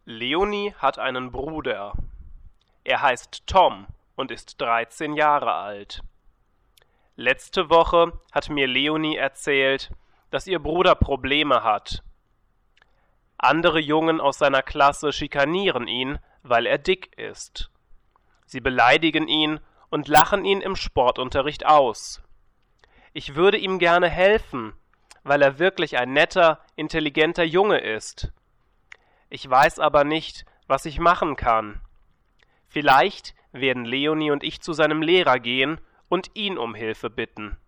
Leonie hat einen Bruder. Er heißt Tom und ist 13 Jahre alt. Letzte Woche hat mir Leonie erzählt, dass ihr Bruder Probleme hat. Andere Jungen aus seiner Klasse schikanieren ihn, weil er dick ist. Sie beleidigen ihn und lachen ihn im Sportunterricht aus. Ich würde ihm gerne helfen, weil er wirklich ein netter, intelligenter Junge ist. Ich weiß aber nicht, was ich machen kann. Vielleicht werden Leonie und ich zu seinem Lehrer gehen und ihn um Hilfe bitten.